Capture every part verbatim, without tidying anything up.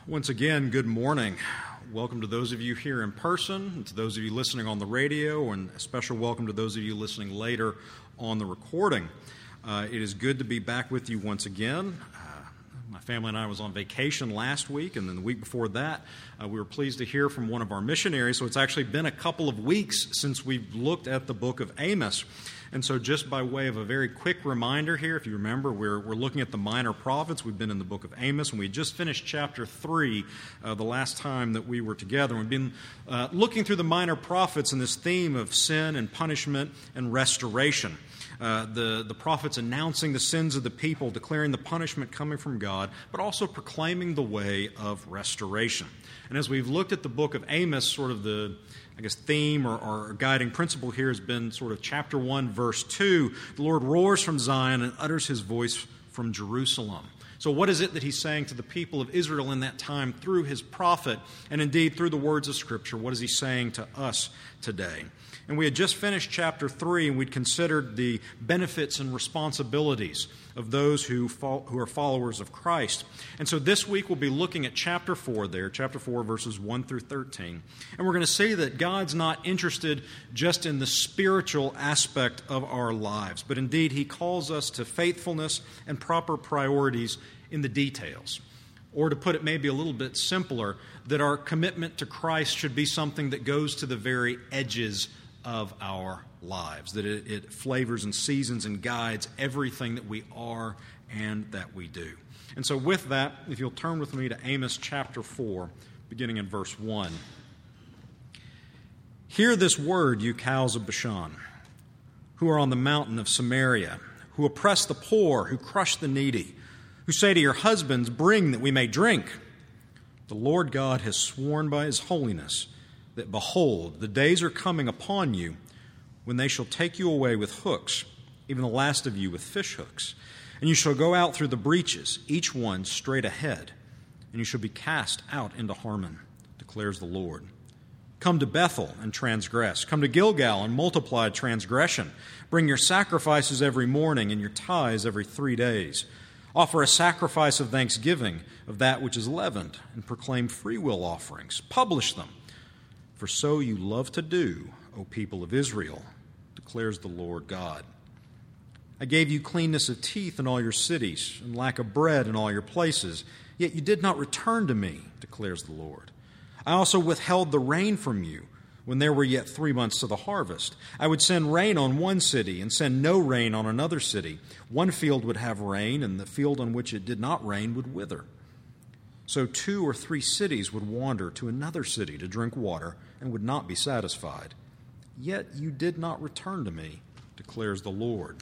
Once again, good morning. Welcome to those of you here in person, and to those of you listening on the radio, and a special welcome to those of you listening later on the recording. Uh, it is good to be back with you once again. Uh, my family and I was on vacation last week, and then the week before that, uh, we were pleased to hear from one of our missionaries. So it's actually been a couple of weeks since we've looked at the book of Amos. And so just by way of a very quick reminder here, if you remember, we're, we're looking at the minor prophets. We've been in the book of Amos, and we just finished chapter three uh, the last time that we were together. We've been uh, looking through the minor prophets in this theme of sin and punishment and restoration. Uh, the, the prophets announcing the sins of the people, declaring the punishment coming from God, but also proclaiming the way of restoration. And as we've looked at the book of Amos, sort of the, I guess, theme or, or guiding principle here has been sort of chapter one, verse two. The Lord roars from Zion and utters his voice from Jerusalem. So what is it that he's saying to the people of Israel in that time through his prophet, and indeed through the words of Scripture? What is he saying to us today? And we had just finished chapter three, and we'd considered the benefits and responsibilities of those who fo- who are followers of Christ. And so this week we'll be looking at chapter four there, chapter four, verses one through thirteen. And we're going to see that God's not interested just in the spiritual aspect of our lives, but indeed he calls us to faithfulness and proper priorities in the details. Or to put it maybe a little bit simpler, that our commitment to Christ should be something that goes to the very edges of our lives, that it, it flavors and seasons and guides everything that we are and that we do. And so with that, if you'll turn with me to Amos chapter four, beginning in verse one. Hear this word, you cows of Bashan, who are on the mountain of Samaria, who oppress the poor, who crush the needy, who say to your husbands, bring that we may drink. The Lord God has sworn by his holiness that, behold, the days are coming upon you when they shall take you away with hooks, even the last of you with fish hooks. And you shall go out through the breaches, each one straight ahead, and you shall be cast out into Harmon, declares the Lord. Come to Bethel and transgress. Come to Gilgal and multiply transgression. Bring your sacrifices every morning and your tithes every three days. Offer a sacrifice of thanksgiving of that which is leavened, and proclaim freewill offerings. Publish them. For so you love to do, O people of Israel, declares the Lord God. I gave you cleanness of teeth in all your cities, and lack of bread in all your places, yet you did not return to me, declares the Lord. I also withheld the rain from you when there were yet three months to the harvest. I would send rain on one city and send no rain on another city. One field would have rain, and the field on which it did not rain would wither. So two or three cities would wander to another city to drink water and would not be satisfied. Yet you did not return to me, declares the Lord.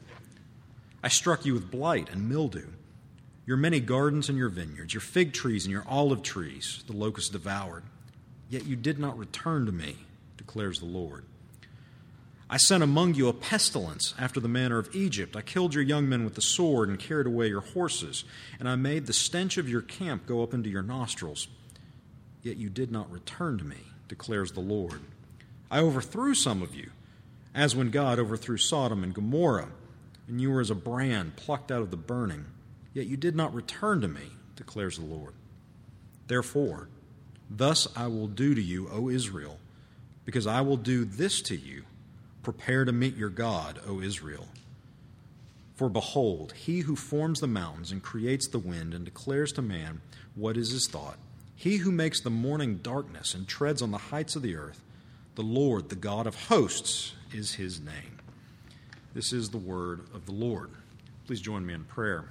I struck you with blight and mildew. Your many gardens and your vineyards, your fig trees and your olive trees, the locusts devoured. Yet you did not return to me, declares the Lord. I sent among you a pestilence after the manner of Egypt. I killed your young men with the sword and carried away your horses, and I made the stench of your camp go up into your nostrils. Yet you did not return to me, declares the Lord. I overthrew some of you, as when God overthrew Sodom and Gomorrah, and you were as a brand plucked out of the burning. Yet you did not return to me, declares the Lord. Therefore, thus I will do to you, O Israel, because I will do this to you. Prepare to meet your God, O Israel. For behold, he who forms the mountains and creates the wind and declares to man what is his thought, he who makes the morning darkness and treads on the heights of the earth, the Lord, the God of hosts, is his name. This is the word of the Lord. Please join me in prayer.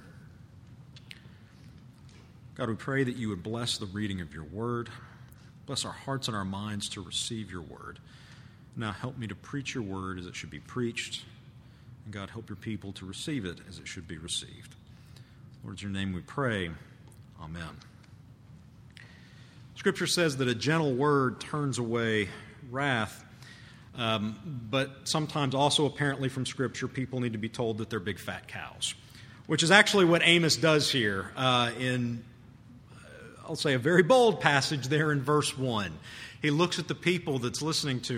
God, we pray that you would bless the reading of your word. Bless our hearts and our minds to receive your word. Now help me to preach your word as it should be preached. And God, help your people to receive it as it should be received. Lord, in your name we pray. Amen. Scripture says that a gentle word turns away wrath, um, but sometimes also apparently from Scripture, people need to be told that they're big fat cows, which is actually what Amos does here uh, in, I'll say, a very bold passage there in verse one. He looks at the people that's listening to him,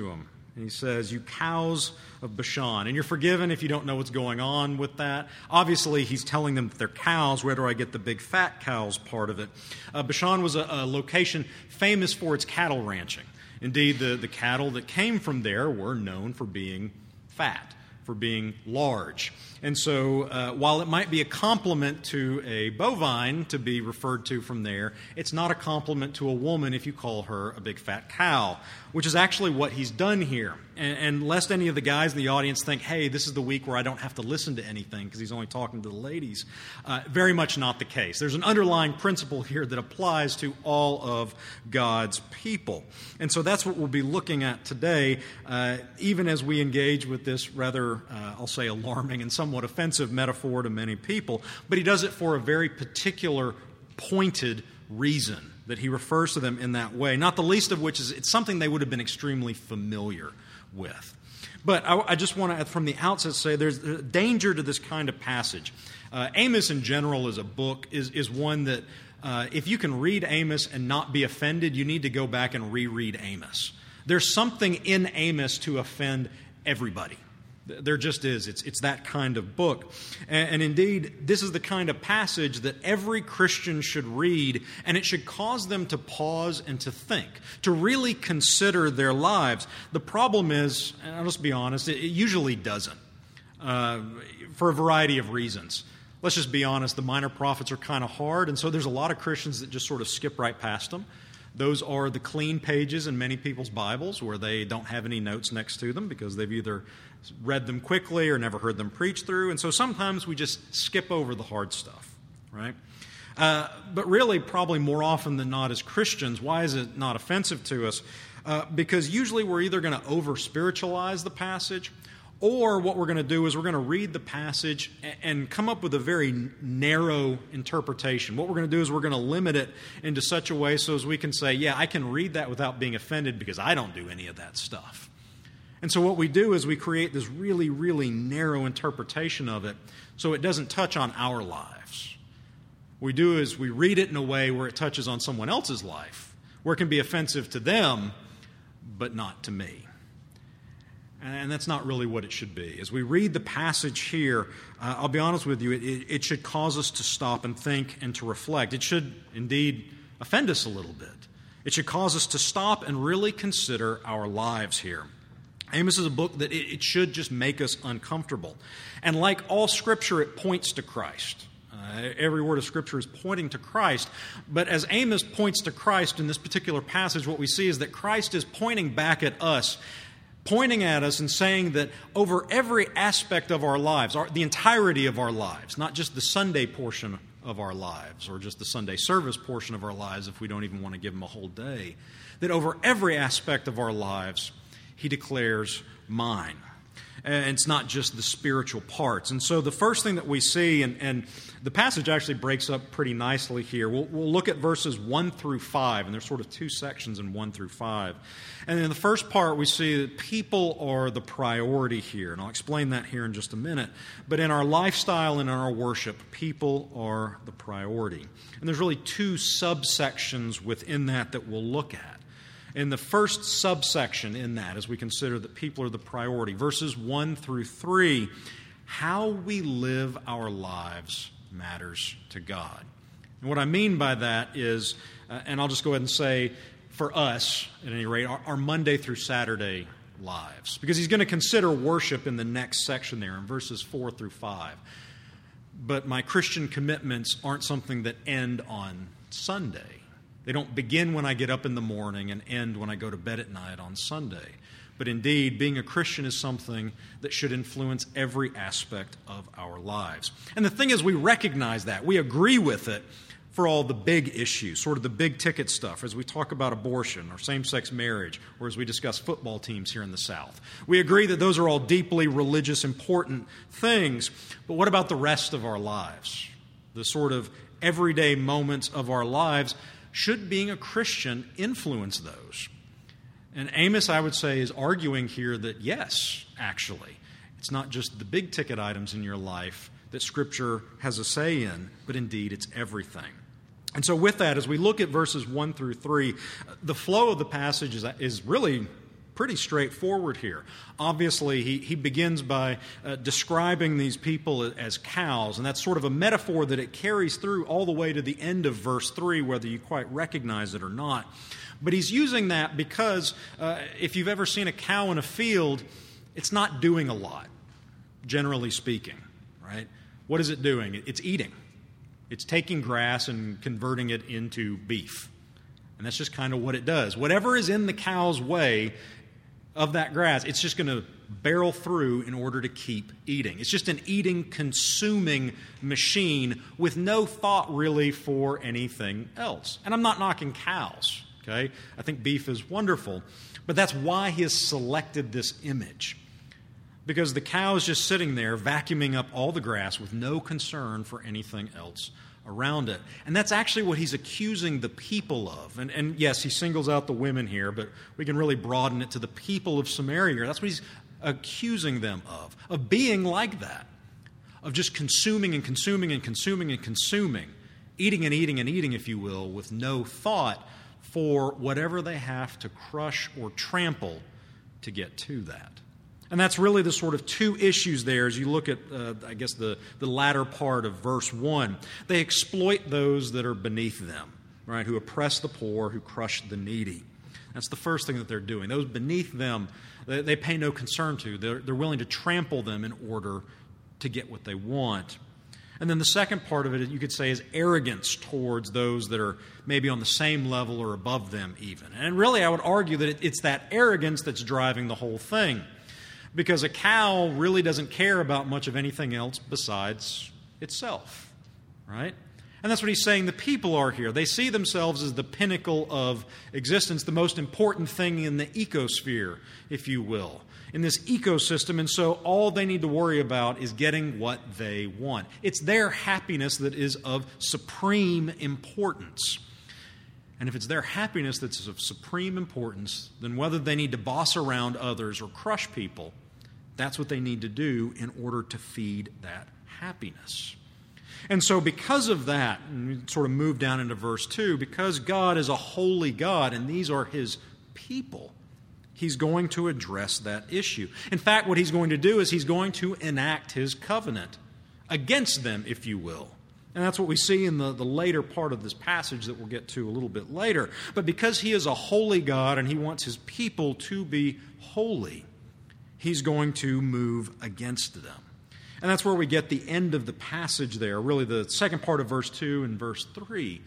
And he says, you cows of Bashan. And you're forgiven if you don't know what's going on with that. Obviously, he's telling them that they're cows. Where do I get the big fat cows part of it? Uh, Bashan was a, a location famous for its cattle ranching. Indeed, the, the cattle that came from there were known for being fat, for being large. And so uh, while it might be a compliment to a bovine to be referred to from there, it's not a compliment to a woman if you call her a big fat cow, which is actually what he's done here. And, and lest any of the guys in the audience think, hey, this is the week where I don't have to listen to anything because he's only talking to the ladies, uh, very much not the case. There's an underlying principle here that applies to all of God's people. And so that's what we'll be looking at today, uh, even as we engage with this rather, uh, I'll say, alarming and somewhat offensive metaphor to many people. But he does it for a very particular, pointed reason that he refers to them in that way, not the least of which is it's something they would have been extremely familiar with. But I, I just want to, from the outset, say there's a danger to this kind of passage. Uh, Amos in general as a book is, is one that uh, if you can read Amos and not be offended, you need to go back and reread Amos. There's something in Amos to offend everybody. There just is. It's, it's that kind of book. And, and indeed, this is the kind of passage that every Christian should read, and it should cause them to pause and to think, to really consider their lives. The problem is, and I'll just be honest, it, it usually doesn't, uh, for a variety of reasons. Let's just be honest, the minor prophets are kind of hard, and so there's a lot of Christians that just sort of skip right past them. Those are the clean pages in many people's Bibles where they don't have any notes next to them because they've either read them quickly or never heard them preached through. And so sometimes we just skip over the hard stuff, right? Uh, but really, probably more often than not as Christians, why is it not offensive to us? Uh, because usually we're either going to over-spiritualize the passage, or what we're going to do is we're going to read the passage and come up with a very narrow interpretation. What we're going to do is we're going to limit it into such a way so as we can say, yeah, I can read that without being offended because I don't do any of that stuff. And so what we do is we create this really, really narrow interpretation of it so it doesn't touch on our lives. What we do is we read it in a way where it touches on someone else's life, where it can be offensive to them, but not to me. And that's not really what it should be. As we read the passage here, uh, I'll be honest with you, it, it should cause us to stop and think and to reflect. It should indeed offend us a little bit. It should cause us to stop and really consider our lives here. Amos is a book that it, it should just make us uncomfortable. And like all Scripture, it points to Christ. Uh, every word of Scripture is pointing to Christ. But as Amos points to Christ in this particular passage, what we see is that Christ is pointing back at us, pointing at us and saying that over every aspect of our lives, our, the entirety of our lives, not just the Sunday portion of our lives or just the Sunday service portion of our lives if we don't even want to give them a whole day, that over every aspect of our lives, he declares mine. And it's not just the spiritual parts. And so the first thing that we see, and, and the passage actually breaks up pretty nicely here. We'll, we'll look at verses one through five, and there's sort of two sections in one through five. And in the first part, we see that people are the priority here. And I'll explain that here in just a minute. But in our lifestyle and in our worship, people are the priority. And there's really two subsections within that that we'll look at. In the first subsection in that, as we consider that people are the priority, verses one through three, how we live our lives matters to God. And what I mean by that is, uh, and I'll just go ahead and say, for us, at any rate, our, our Monday through Saturday lives. Because he's going to consider worship in the next section there, in verses four through five. But my Christian commitments aren't something that end on Sunday. They don't begin when I get up in the morning and end when I go to bed at night on Sunday. But indeed, being a Christian is something that should influence every aspect of our lives. And the thing is, we recognize that. We agree with it for all the big issues, sort of the big ticket stuff, as we talk about abortion or same-sex marriage, or as we discuss football teams here in the South. We agree that those are all deeply religious, important things. But what about the rest of our lives? The sort of everyday moments of our lives. Should being a Christian influence those? And Amos, I would say, is arguing here that yes, actually. It's not just the big ticket items in your life that Scripture has a say in, but indeed it's everything. And so with that, as we look at verses one through three, the flow of the passage is, is really pretty straightforward here. Obviously, he, he begins by uh, describing these people as cows, and that's sort of a metaphor that it carries through all the way to the end of verse three, whether you quite recognize it or not. But he's using that because uh, if you've ever seen a cow in a field, it's not doing a lot, generally speaking, right? What is it doing? It's eating. It's taking grass and converting it into beef. And that's just kind of what it does. Whatever is in the cow's way of that grass, it's just going to barrel through in order to keep eating. It's just an eating, consuming machine with no thought really for anything else. And I'm not knocking cows, okay? I think beef is wonderful. But that's why he has selected this image. Because the cow is just sitting there vacuuming up all the grass with no concern for anything else around it. And that's actually what he's accusing the people of. And, and yes, he singles out the women here, but we can really broaden it to the people of Samaria. That's what he's accusing them of, of being like that, of just consuming and consuming and consuming and consuming, eating and eating and eating, if you will, with no thought for whatever they have to crush or trample to get to that. And that's really the sort of two issues there as you look at, uh, I guess, the, the latter part of verse one. They exploit those that are beneath them, right, who oppress the poor, who crush the needy. That's the first thing that they're doing. Those beneath them, they, they pay no concern to. They're, they're willing to trample them in order to get what they want. And then the second part of it, you could say, is arrogance towards those that are maybe on the same level or above them even. And really, I would argue that it, it's that arrogance that's driving the whole thing. Because a cow really doesn't care about much of anything else besides itself, right? And that's what he's saying the people are here. They see themselves as the pinnacle of existence, the most important thing in the ecosphere, if you will, in this ecosystem. And so all they need to worry about is getting what they want. It's their happiness that is of supreme importance. And if it's their happiness that's of supreme importance, then whether they need to boss around others or crush people, that's what they need to do in order to feed that happiness. And so because of that, and we sort of move down into verse two, because God is a holy God and these are his people, he's going to address that issue. In fact, what he's going to do is he's going to enact his covenant against them, if you will. And that's what we see in the, the later part of this passage that we'll get to a little bit later. But because he is a holy God and he wants his people to be holy, he's going to move against them. And that's where we get the end of the passage there, really the second part of verse two and verse three.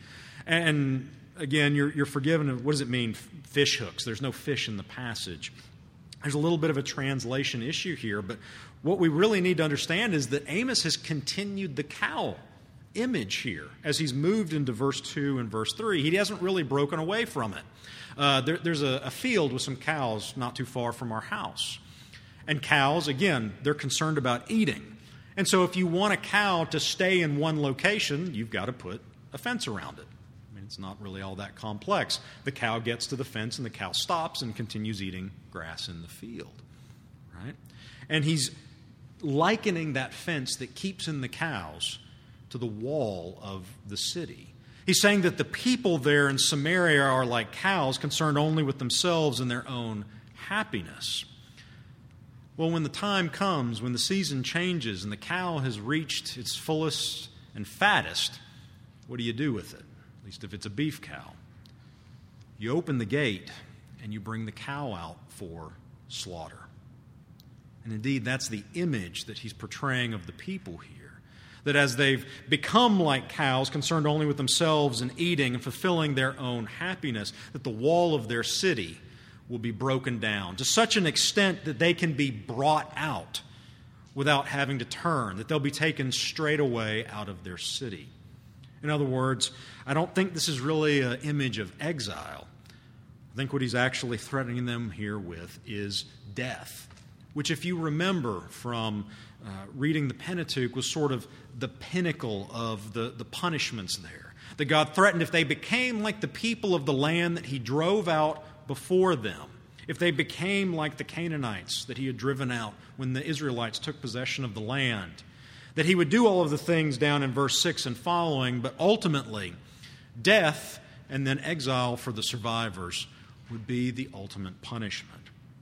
And again, you're, you're forgiven. What does it mean, fish hooks? There's no fish in the passage. There's a little bit of a translation issue here, but what we really need to understand is that Amos has continued the cow image here as he's moved into verse two and verse three. He hasn't really broken away from it. Uh, there, there's a, a field with some cows not too far from our house. And cows, again, they're concerned about eating. And so if you want a cow to stay in one location, you've got to put a fence around it. I mean, it's not really all that complex. The cow gets to the fence and the cow stops and continues eating grass in the field, right? And he's likening that fence that keeps in the cows to the wall of the city. He's saying that the people there in Samaria are like cows, concerned only with themselves and their own happiness. Well, when the time comes, when the season changes and the cow has reached its fullest and fattest, what do you do with it? At least if it's a beef cow. You open the gate and you bring the cow out for slaughter. And indeed, that's the image that he's portraying of the people here. That as they've become like cows, concerned only with themselves and eating and fulfilling their own happiness, that the wall of their city will be broken down to such an extent that they can be brought out without having to turn, that they'll be taken straight away out of their city. In other words, I don't think this is really an image of exile. I think what he's actually threatening them here with is death, which, if you remember from uh, reading the Pentateuch, was sort of the pinnacle of the, the punishments there. That God threatened if they became like the people of the land that he drove out before them, if they became like the Canaanites that he had driven out when the Israelites took possession of the land, that he would do all of the things down in verse six and following, but ultimately death and then exile for the survivors would be the ultimate punishment.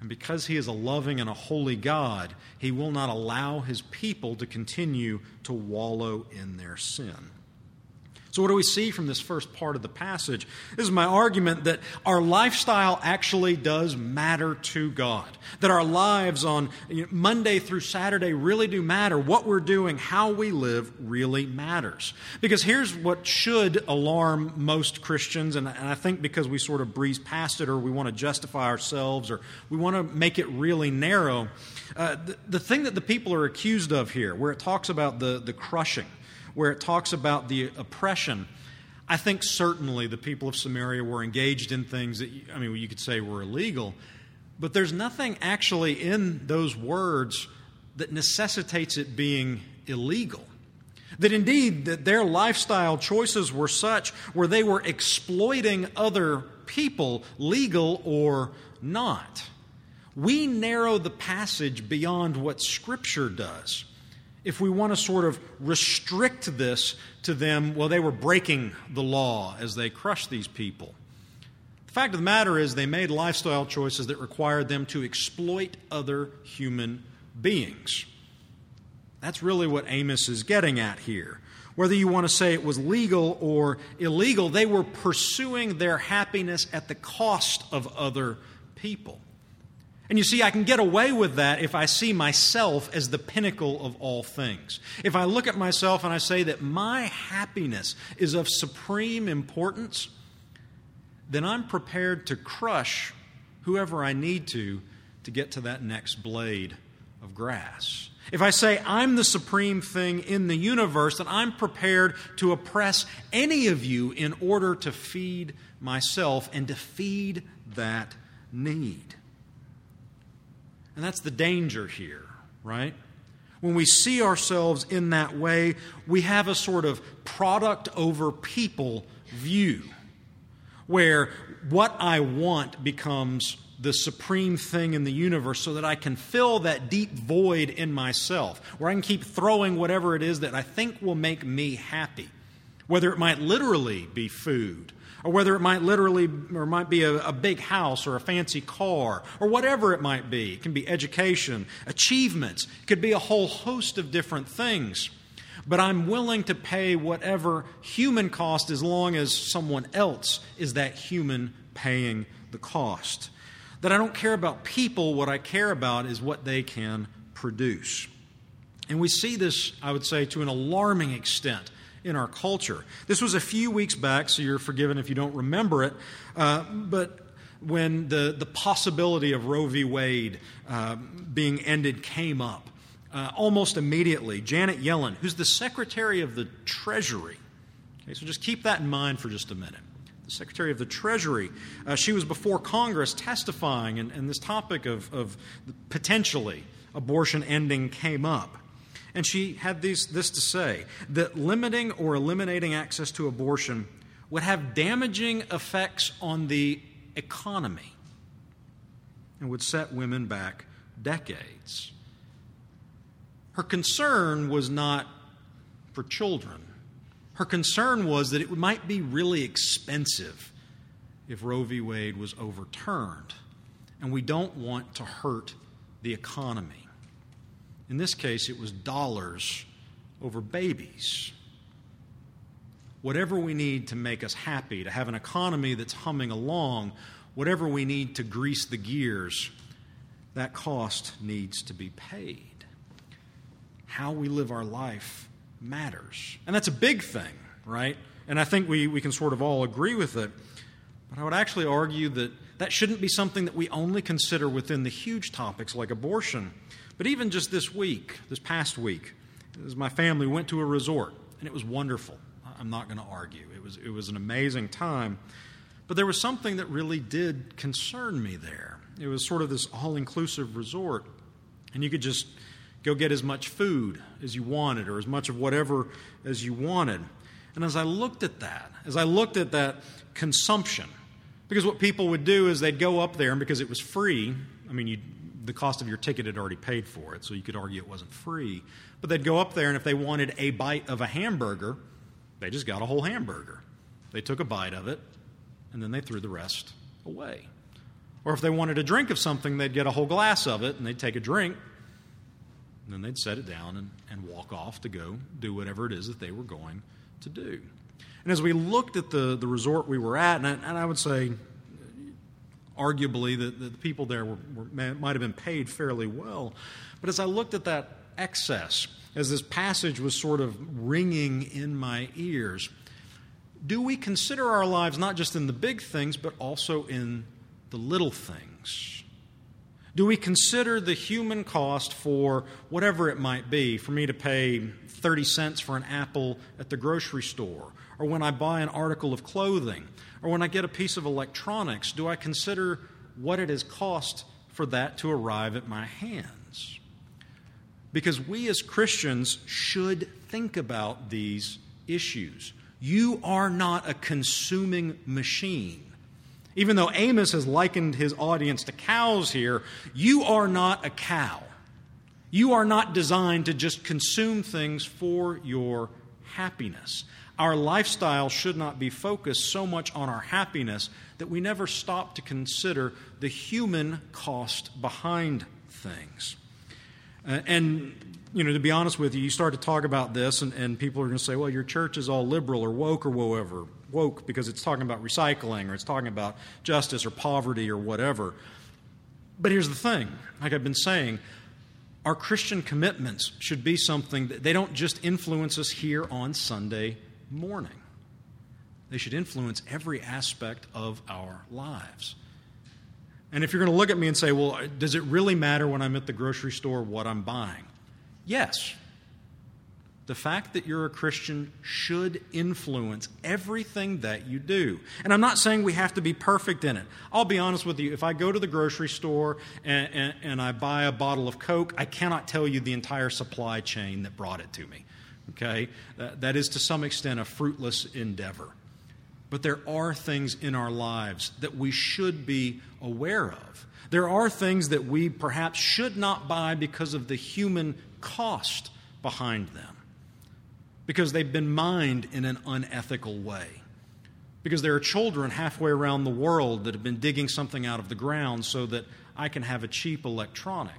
And because he is a loving and a holy God, he will not allow his people to continue to wallow in their sin. So what do we see from this first part of the passage? This is my argument that our lifestyle actually does matter to God. That our lives on Monday through Saturday really do matter. What we're doing, how we live really matters. Because here's what should alarm most Christians, and I think because we sort of breeze past it or we want to justify ourselves or we want to make it really narrow, uh, the, the thing that the people are accused of here, where it talks about the, the crushing, where it talks about the oppression, I think certainly the people of Samaria were engaged in things that, I mean, you could say were illegal, but there's nothing actually in those words that necessitates it being illegal. That indeed, that their lifestyle choices were such where they were exploiting other people, legal or not. We narrow the passage beyond what Scripture does. If we want to sort of restrict this to them, well, they were breaking the law as they crushed these people. The fact of the matter is they made lifestyle choices that required them to exploit other human beings. That's really what Amos is getting at here. Whether you want to say it was legal or illegal, they were pursuing their happiness at the cost of other people. And you see, I can get away with that if I see myself as the pinnacle of all things. If I look at myself and I say that my happiness is of supreme importance, then I'm prepared to crush whoever I need to to get to that next blade of grass. If I say I'm the supreme thing in the universe, then I'm prepared to oppress any of you in order to feed myself and to feed that need. And that's the danger here, right? When we see ourselves in that way, we have a sort of product over people view, where what I want becomes the supreme thing in the universe so that I can fill that deep void in myself, where I can keep throwing whatever it is that I think will make me happy, whether it might literally be food, or whether it might literally, or might be a, a big house or a fancy car, or whatever it might be. It can be education, achievements. It could be a whole host of different things. But I'm willing to pay whatever human cost as long as someone else is that human paying the cost. That I don't care about people. What I care about is what they can produce. And we see this, I would say, to an alarming extent in our culture. This was a few weeks back, so you're forgiven if you don't remember it, uh, but when the, the possibility of Roe v. Wade uh, being ended came up, uh, almost immediately, Janet Yellen, who's the Secretary of the Treasury, okay, so just keep that in mind for just a minute. The Secretary of the Treasury, uh, she was before Congress testifying, and, and this topic of, of potentially abortion ending came up. And she had these, this to say, that limiting or eliminating access to abortion would have damaging effects on the economy and would set women back decades. Her concern was not for children. Her concern was that it might be really expensive if Roe v. Wade was overturned, and we don't want to hurt the economy. In this case, it was dollars over babies. Whatever we need to make us happy, to have an economy that's humming along, whatever we need to grease the gears, that cost needs to be paid. How we live our life matters. And that's a big thing, right? And I think we, we can sort of all agree with it. But I would actually argue that that shouldn't be something that we only consider within the huge topics like abortion. But even just this week, this past week, as my family went to a resort, and it was wonderful. I'm not going to argue. It was, it was an amazing time. But there was something that really did concern me there. It was sort of this all-inclusive resort, and you could just go get as much food as you wanted or as much of whatever as you wanted. And as I looked at that, as I looked at that consumption, because what people would do is they'd go up there, and because it was free, I mean, you the cost of your ticket had already paid for it, so you could argue it wasn't free. But they'd go up there, and if they wanted a bite of a hamburger, they just got a whole hamburger. They took a bite of it, and then they threw the rest away. Or if they wanted a drink of something, they'd get a whole glass of it and they'd take a drink, and then they'd set it down and, and walk off to go do whatever it is that they were going to do. And as we looked at the, the resort we were at, and I, and I would say arguably that the people there were, were, might have been paid fairly well, but as I looked at that excess, as this passage was sort of ringing in my ears, do we consider our lives not just in the big things, but also in the little things? Do we consider the human cost for whatever it might be, for me to pay thirty cents for an apple at the grocery store, or when I buy an article of clothing, or when I get a piece of electronics? Do I consider what it has cost for that to arrive at my hands? Because we as Christians should think about these issues. You are not a consuming machine. Even though Amos has likened his audience to cows here, you are not a cow. You are not designed to just consume things for your happiness. Our lifestyle should not be focused so much on our happiness that we never stop to consider the human cost behind things. Uh, and, you know, to be honest with you, you start to talk about this, and, and people are going to say, well, your church is all liberal or woke or whatever. Woke because it's talking about recycling, or it's talking about justice or poverty or whatever. But here's the thing, like I've been saying, our Christian commitments should be something that they don't just influence us here on Sunday morning. They should influence every aspect of our lives. And if you're going to look at me and say, well, does it really matter when I'm at the grocery store what I'm buying? Yes. The fact that you're a Christian should influence everything that you do. And I'm not saying we have to be perfect in it. I'll be honest with you. If I go to the grocery store and, and, and I buy a bottle of Coke, I cannot tell you the entire supply chain that brought it to me. Okay? That, that is to some extent a fruitless endeavor. But there are things in our lives that we should be aware of. There are things that we perhaps should not buy because of the human cost behind them. Because they've been mined in an unethical way. Because there are children halfway around the world that have been digging something out of the ground so that I can have a cheap electronic.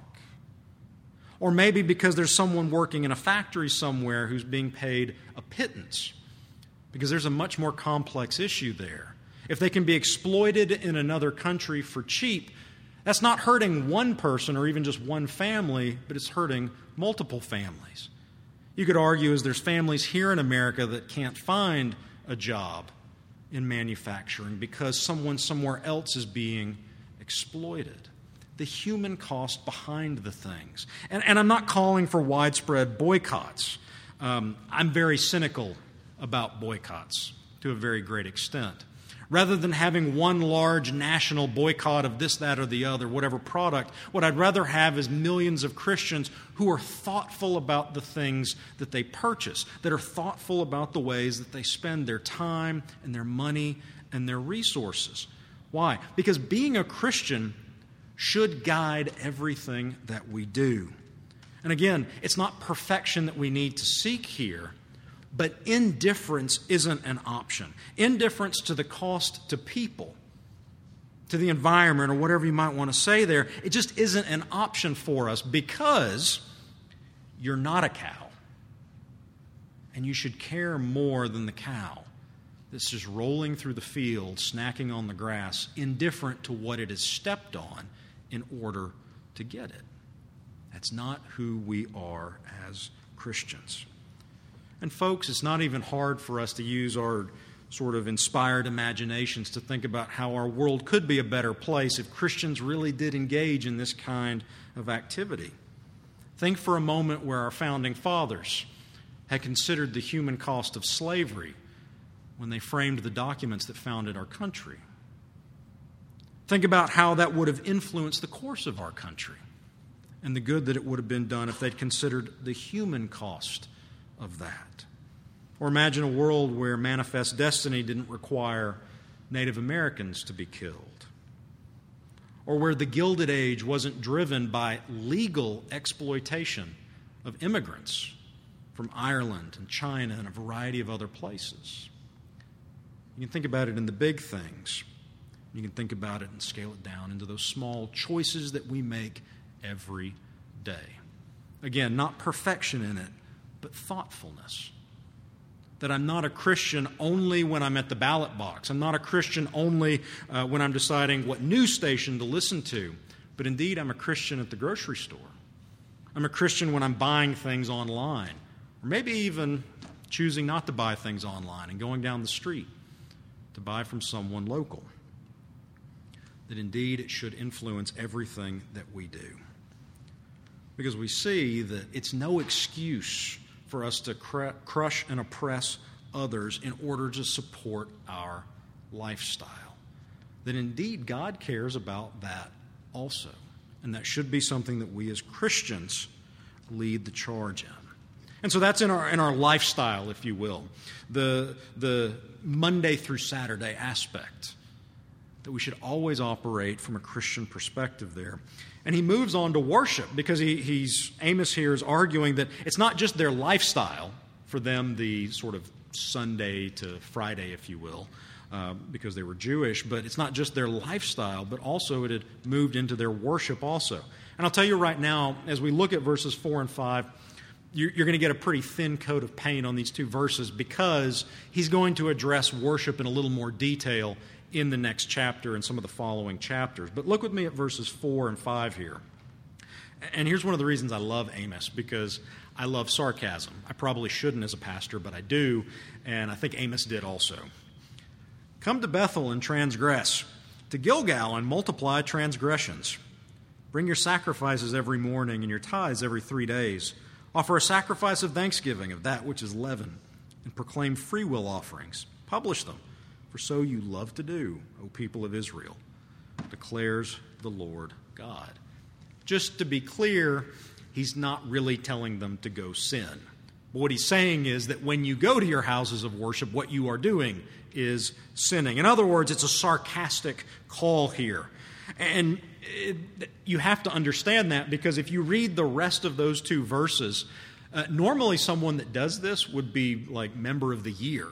Or maybe because there's someone working in a factory somewhere who's being paid a pittance. Because there's a much more complex issue there. If they can be exploited in another country for cheap, that's not hurting one person or even just one family, but it's hurting multiple families. You could argue as there's families here in America that can't find a job in manufacturing because someone somewhere else is being exploited. The human cost behind the things. And, and I'm not calling for widespread boycotts. Um, I'm very cynical about boycotts to a very great extent. Rather than having one large national boycott of this, that, or the other, whatever product, what I'd rather have is millions of Christians who are thoughtful about the things that they purchase, that are thoughtful about the ways that they spend their time and their money and their resources. Why? Because being a Christian should guide everything that we do. And again, it's not perfection that we need to seek here, but indifference isn't an option. Indifference to the cost to people, to the environment, or whatever you might want to say there, it just isn't an option for us because you're not a cow. And you should care more than the cow that's just rolling through the field, snacking on the grass, indifferent to what it has stepped on in order to get it. That's not who we are as Christians. And folks, it's not even hard for us to use our sort of inspired imaginations to think about how our world could be a better place if Christians really did engage in this kind of activity. Think for a moment where our founding fathers had considered the human cost of slavery when they framed the documents that founded our country. Think about how that would have influenced the course of our country and the good that it would have been done if they'd considered the human cost of that. Or imagine a world where manifest destiny didn't require Native Americans to be killed. Or where the Gilded Age wasn't driven by legal exploitation of immigrants from Ireland and China and a variety of other places. You can think about it in the big things. You can think about it and scale it down into those small choices that we make every day. Again, not perfection in it, but thoughtfulness. That I'm not a Christian only when I'm at the ballot box. I'm not a Christian only uh, when I'm deciding what news station to listen to. But indeed, I'm a Christian at the grocery store. I'm a Christian when I'm buying things online. Or maybe even choosing not to buy things online and going down the street to buy from someone local. That indeed it should influence everything that we do. Because we see that it's no excuse for us to cr- crush and oppress others in order to support our lifestyle. That indeed God cares about that also. And that should be something that we as Christians lead the charge in. And so that's in our in our lifestyle, if you will. The, the Monday through Saturday aspect. That we should always operate from a Christian perspective there. And he moves on to worship because he, he's Amos here is arguing that it's not just their lifestyle for them, the sort of Sunday to Friday, if you will, uh, because they were Jewish, but it's not just their lifestyle, but also it had moved into their worship also. And I'll tell you right now, as we look at verses four and five, you're, you're going to get a pretty thin coat of paint on these two verses because he's going to address worship in a little more detail in the next chapter and some of the following chapters. But look with me at verses four and five here. And here's one of the reasons I love Amos, because I love sarcasm. I probably shouldn't as a pastor, but I do, and I think Amos did also. Come to Bethel and transgress, to Gilgal and multiply transgressions. Bring your sacrifices every morning and your tithes every three days. Offer a sacrifice of thanksgiving of that which is leaven, and proclaim freewill offerings. Publish them. For so you love to do, O people of Israel, declares the Lord God. Just to be clear, he's not really telling them to go sin. But what he's saying is that when you go to your houses of worship, what you are doing is sinning. In other words, it's a sarcastic call here. And it, you have to understand that because if you read the rest of those two verses, uh, normally someone that does this would be like member of the year.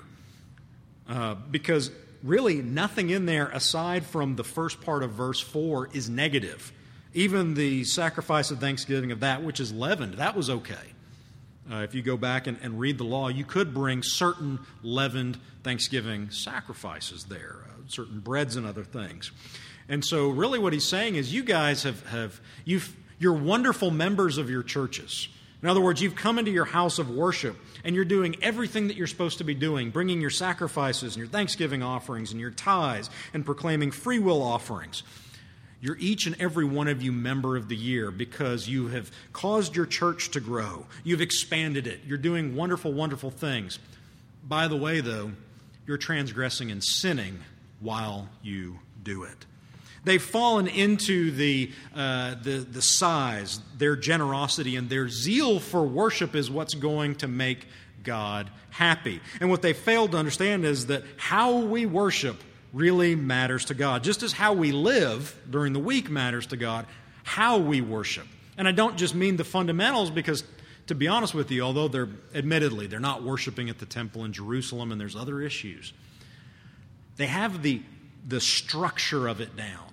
Uh, because really nothing in there aside from the first part of verse four is negative. Even the sacrifice of thanksgiving of that which is leavened, that was okay. Uh, if you go back and, and read the law, you could bring certain leavened Thanksgiving sacrifices there, uh, certain breads and other things. And so really what he's saying is you guys have, have you've, you're wonderful members of your churches. In other words, you've come into your house of worship and you're doing everything that you're supposed to be doing, bringing your sacrifices and your thanksgiving offerings and your tithes and proclaiming free will offerings. You're each and every one of you member of the year because you have caused your church to grow. You've expanded it. You're doing wonderful, wonderful things. By the way, though, you're transgressing and sinning while you do it. They've fallen into the, uh, the, the size, their generosity, and their zeal for worship is what's going to make God happy. And what they failed to understand is that how we worship really matters to God. Just as how we live during the week matters to God, how we worship. And I don't just mean the fundamentals because, to be honest with you, although they're admittedly, they're not worshiping at the temple in Jerusalem and there's other issues, they have the, the structure of it down.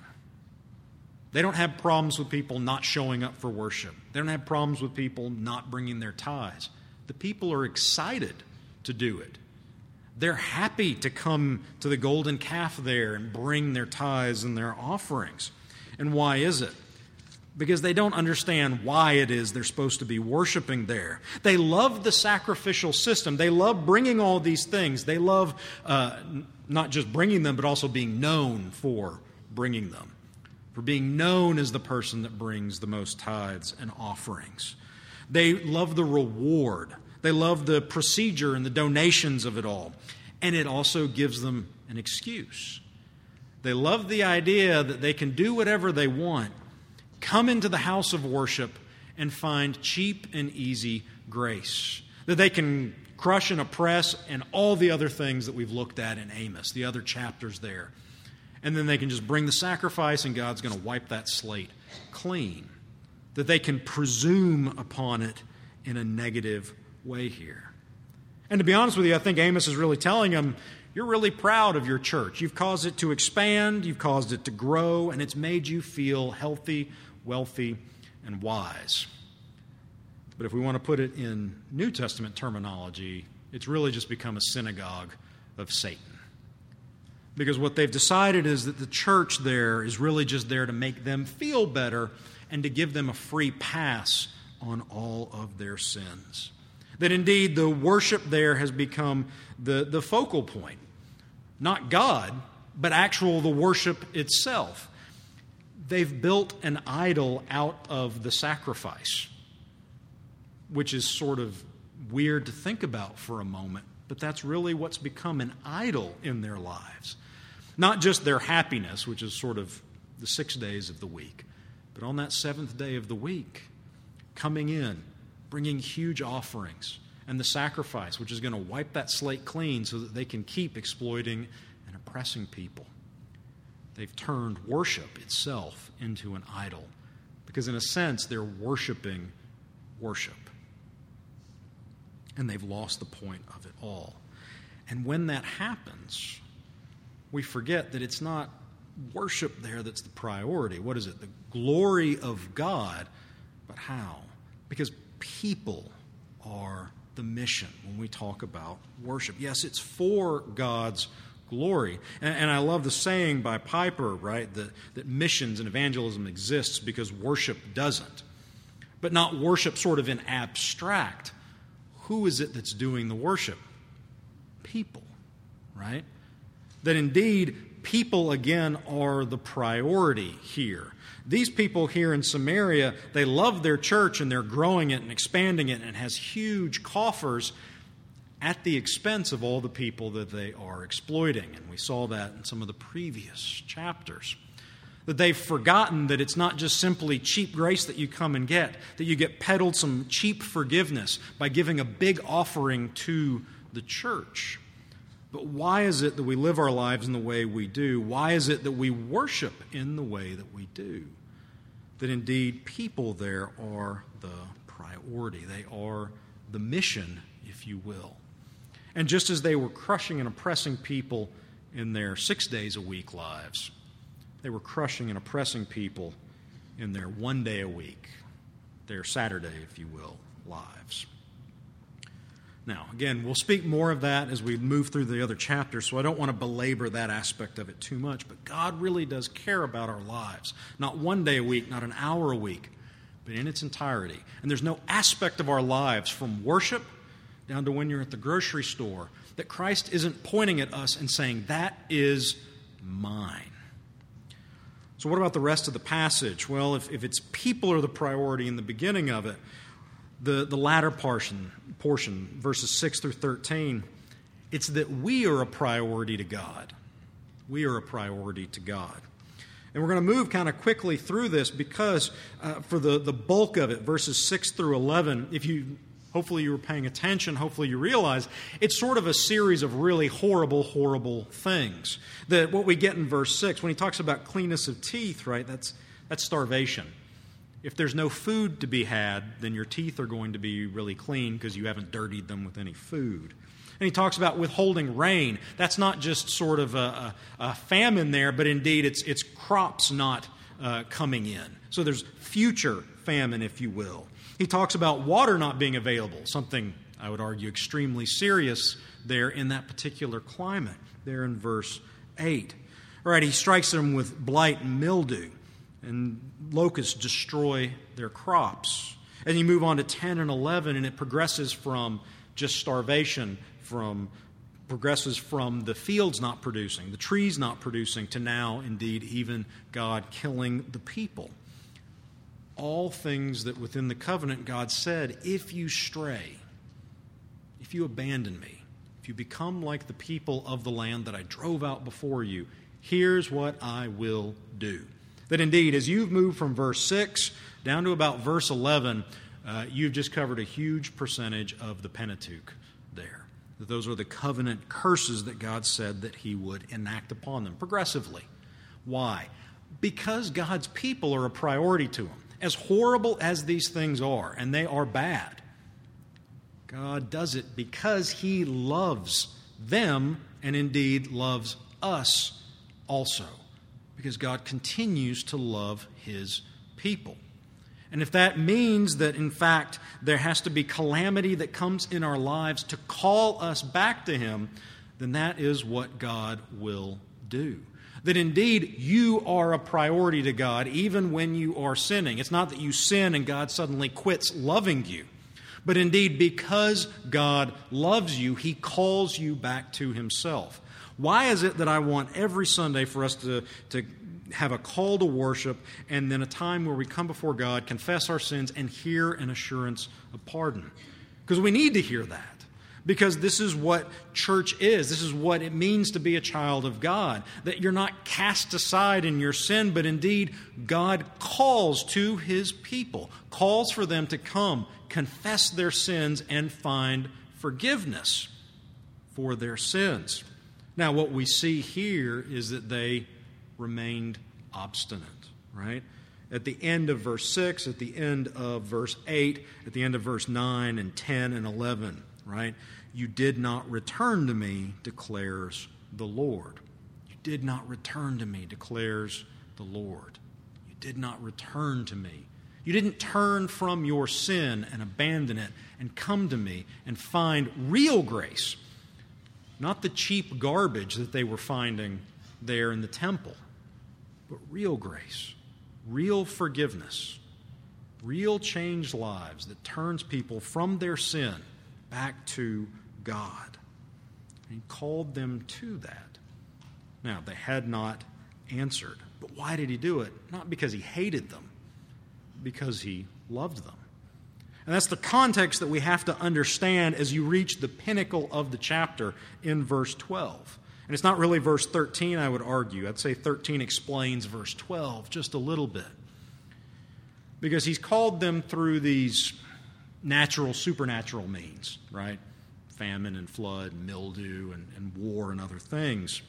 They don't have problems with people not showing up for worship. They don't have problems with people not bringing their tithes. The people are excited to do it. They're happy to come to the golden calf there and bring their tithes and their offerings. And why is it? Because they don't understand why it is they're supposed to be worshiping there. They love the sacrificial system. They love bringing all these things. They love uh, not just bringing them, but also being known for bringing them. For being known as the person that brings the most tithes and offerings. They love the reward. They love the procedure and the donations of it all. And it also gives them an excuse. They love the idea that they can do whatever they want, come into the house of worship, and find cheap and easy grace. That they can crush and oppress and all the other things that we've looked at in Amos, the other chapters there. And then they can just bring the sacrifice and God's going to wipe that slate clean. That they can presume upon it in a negative way here. And to be honest with you, I think Amos is really telling them, You're really proud of your church. You've caused it to expand, you've caused it to grow, and it's made you feel healthy, wealthy, and wise. But if we want to put it in New Testament terminology, it's really just become a synagogue of Satan. Because what they've decided is that the church there is really just there to make them feel better and to give them a free pass on all of their sins. That indeed the worship there has become the, the focal point. Not God, but actual the worship itself. They've built an idol out of the sacrifice, which is sort of weird to think about for a moment, but that's really what's become an idol in their lives. Not just their happiness, which is sort of the six days of the week, but on that seventh day of the week, coming in, bringing huge offerings, and the sacrifice, which is going to wipe that slate clean so that they can keep exploiting and oppressing people. They've turned worship itself into an idol, because in a sense, they're worshiping worship. And they've lost the point of it all. And when that happens, we forget that it's not worship there that's the priority. What is it? The glory of God. But how? Because people are the mission when we talk about worship. Yes, it's for God's glory. And, and I love the saying by Piper, right, that, that missions and evangelism exists because worship doesn't. But not worship sort of in abstract. Who is it that's doing the worship? People, right? That indeed, people again are the priority here. These people here in Samaria, they love their church and they're growing it and expanding it, and it has huge coffers at the expense of all the people that they are exploiting. And we saw that in some of the previous chapters. That they've forgotten that it's not just simply cheap grace that you come and get, that you get peddled some cheap forgiveness by giving a big offering to the church. But why is it that we live our lives in the way we do? Why is it that we worship in the way that we do? That indeed people there are the priority. They are the mission, if you will. And just as they were crushing and oppressing people in their six days a week lives, they were crushing and oppressing people in their one day a week, their Saturday, if you will, lives. Now, again, we'll speak more of that as we move through the other chapters, so I don't want to belabor that aspect of it too much, but God really does care about our lives. Not one day a week, not an hour a week, but in its entirety. And there's no aspect of our lives, from worship down to when you're at the grocery store, that Christ isn't pointing at us and saying, that is mine. So what about the rest of the passage? Well, if, if it's people are the priority in the beginning of it, the, the latter portion, portion, verses six through thirteen, it's that we are a priority to God. We are a priority to God. And we're going to move kind of quickly through this because uh, for the, the bulk of it, verses six through eleven, if you hopefully you were paying attention, hopefully you realize, it's sort of a series of really horrible, horrible things. That what we get in verse six, when he talks about cleanness of teeth, right, that's that's starvation. If there's no food to be had, then your teeth are going to be really clean because you haven't dirtied them with any food. And he talks about withholding rain. That's not just sort of a, a, a famine there, but indeed it's, it's crops not uh, coming in. So there's future famine, if you will. He talks about water not being available, something I would argue extremely serious there in that particular climate, there in verse eight. All right, he strikes them with blight and mildew, and locusts destroy their crops. And you move on to ten and eleven, and it progresses from just starvation, from progresses from the fields not producing, the trees not producing, to now, indeed, even God killing the people. All things that within the covenant God said, if you stray, if you abandon me, if you become like the people of the land that I drove out before you, here's what I will do. That indeed, as you've moved from verse six down to about verse eleven, uh, you've just covered a huge percentage of the Pentateuch there. That those are the covenant curses that God said that he would enact upon them progressively. Why? Because God's people are a priority to him. As horrible as these things are, and they are bad, God does it because he loves them and indeed loves us also, because God continues to love His people. And if that means that, in fact, there has to be calamity that comes in our lives to call us back to Him, then that is what God will do. That indeed you are a priority to God even when you are sinning. It's not that you sin and God suddenly quits loving you. But indeed, because God loves you, He calls you back to Himself. Why is it that I want every Sunday for us to, to have a call to worship and then a time where we come before God, confess our sins, and hear an assurance of pardon? Because we need to hear that. Because this is what church is. This is what it means to be a child of God. That you're not cast aside in your sin, but indeed God calls to His people. Calls for them to come, confess their sins, and find forgiveness for their sins. Now, what we see here is that they remained obstinate, right? At the end of verse six, at the end of verse eight, at the end of verse nine and ten and eleven, right? You did not return to me, declares the Lord. You did not return to me, declares the Lord. You did not return to me. You didn't turn from your sin and abandon it and come to me and find real grace, not the cheap garbage that they were finding there in the temple, but real grace, real forgiveness, real changed lives that turns people from their sin back to God. And He called them to that. Now, they had not answered. But why did He do it? Not because He hated them, because He loved them. And that's the context that we have to understand as you reach the pinnacle of the chapter in verse twelve. And it's not really verse thirteen, I would argue. I'd say thirteen explains verse twelve just a little bit. Because He's called them through these natural, supernatural means, right? Famine and flood, and mildew and, and war and other things.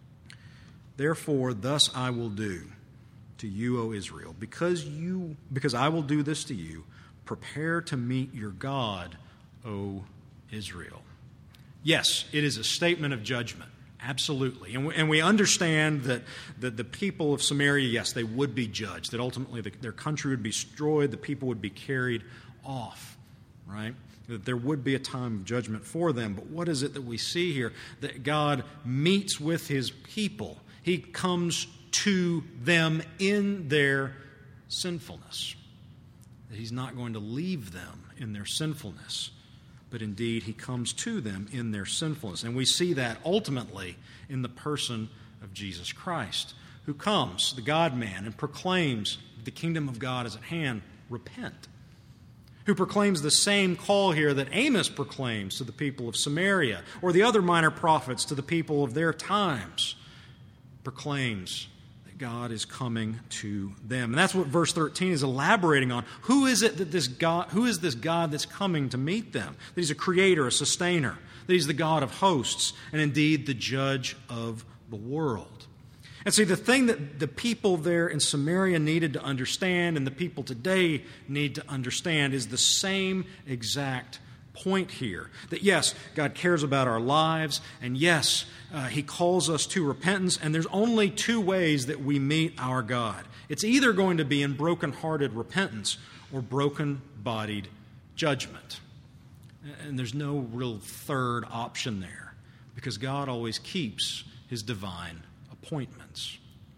Therefore, thus I will do to you, O Israel, because you, because I will do this to you, prepare to meet your God, O Israel. Yes, it is a statement of judgment. Absolutely. And we, and we understand that, that the people of Samaria, yes, they would be judged, that ultimately the, their country would be destroyed, the people would be carried off, right? That there would be a time of judgment for them. But what is it that we see here? That God meets with His people. He comes to them in their sinfulness. That He's not going to leave them in their sinfulness, but indeed He comes to them in their sinfulness. And we see that ultimately in the person of Jesus Christ, who comes, the God-man, and proclaims the kingdom of God is at hand, repent. Who proclaims the same call here that Amos proclaims to the people of Samaria, or the other minor prophets to the people of their times, proclaims that God is coming to them. And that's what verse thirteen is elaborating on. Who is it that this God, who is this God that's coming to meet them? That He's a creator, a sustainer, that He's the God of hosts, and indeed the judge of the world. And see, the thing that the people there in Samaria needed to understand, and the people today need to understand, is the same exact point here. That yes, God cares about our lives, and yes, uh, He calls us to repentance, and there's only two ways that we meet our God. It's either going to be in broken-hearted repentance or broken-bodied judgment. And there's no real third option there, because God always keeps His divine appointments.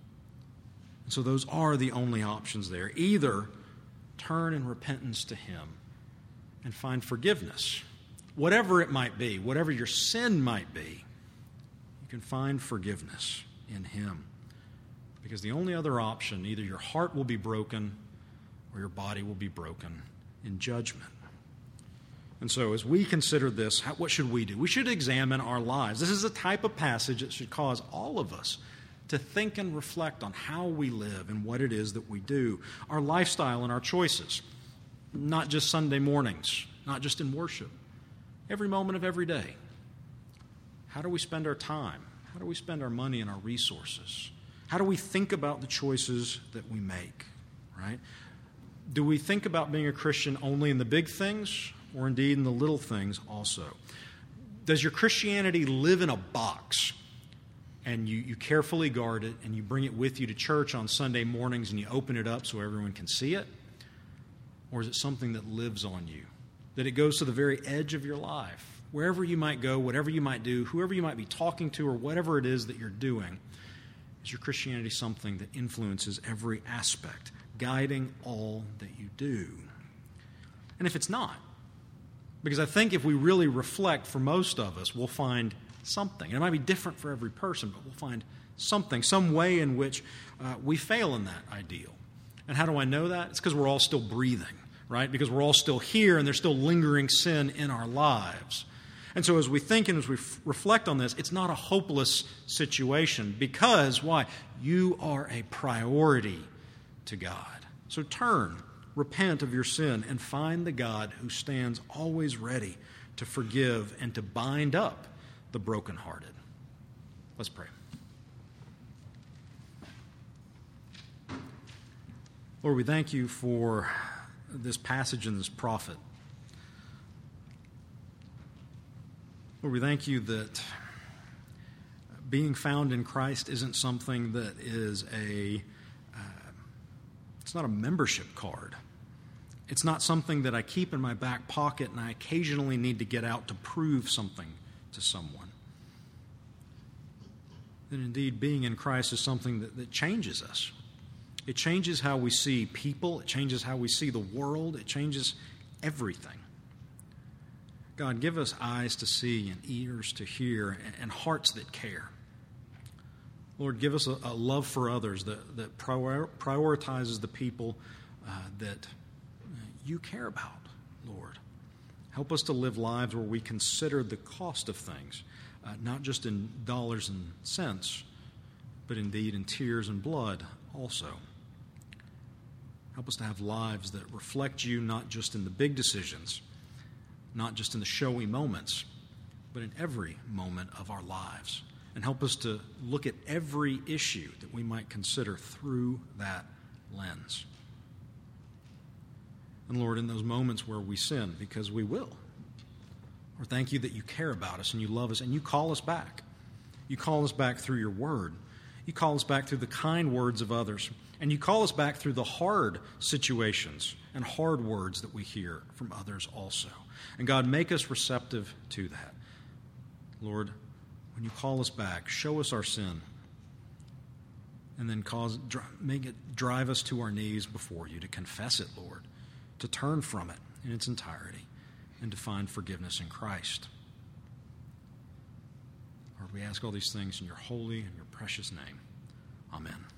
And so those are the only options there. Either turn in repentance to Him and find forgiveness, whatever it might be, whatever your sin might be, you can find forgiveness in Him. Because the only other option, either your heart will be broken or your body will be broken in judgment. And so as we consider this, how, what should we do? We should examine our lives. This is a type of passage that should cause all of us to think and reflect on how we live and what it is that we do, our lifestyle and our choices, not just Sunday mornings, not just in worship, every moment of every day. How do we spend our time? How do we spend our money and our resources? How do we think about the choices that we make, right? Do we think about being a Christian only in the big things, or indeed in the little things also? Does your Christianity live in a box and you, you carefully guard it and you bring it with you to church on Sunday mornings and you open it up so everyone can see it? Or is it something that lives on you, that it goes to the very edge of your life? Wherever you might go, whatever you might do, whoever you might be talking to, or whatever it is that you're doing, is your Christianity something that influences every aspect, guiding all that you do? And if it's not, because I think if we really reflect, for most of us, we'll find something. And it might be different for every person, but we'll find something, some way in which uh, we fail in that ideal. And how do I know that? It's because we're all still breathing, right? Because we're all still here and there's still lingering sin in our lives. And so as we think and as we f- reflect on this, it's not a hopeless situation because, why? You are a priority to God. So turn, repent of your sin, and find the God who stands always ready to forgive and to bind up the brokenhearted. Let's pray. Lord, we thank you for this passage in this prophet. Lord, we thank you that being found in Christ isn't something that is a, uh, it's not a membership card. It's not something that I keep in my back pocket and I occasionally need to get out to prove something to someone. That indeed being in Christ is something that, that changes us. It changes how we see people. It changes how we see the world. It changes everything. God, give us eyes to see and ears to hear and hearts that care. Lord, give us a, a love for others that, that prior, prioritizes the people uh, that you care about, Lord. Help us to live lives where we consider the cost of things, uh, not just in dollars and cents, but indeed in tears and blood also. Help us to have lives that reflect you not just in the big decisions, not just in the showy moments, but in every moment of our lives. And help us to look at every issue that we might consider through that lens. And Lord, in those moments where we sin, because we will, Lord, thank you that you care about us and you love us and you call us back. You call us back through your word. You call us back through the kind words of others. And you call us back through the hard situations and hard words that we hear from others also. And God, make us receptive to that. Lord, when you call us back, show us our sin. And then cause, make it drive us to our knees before you to confess it, Lord, to turn from it in its entirety, and to find forgiveness in Christ. Lord, we ask all these things in your holy and your precious name. Amen.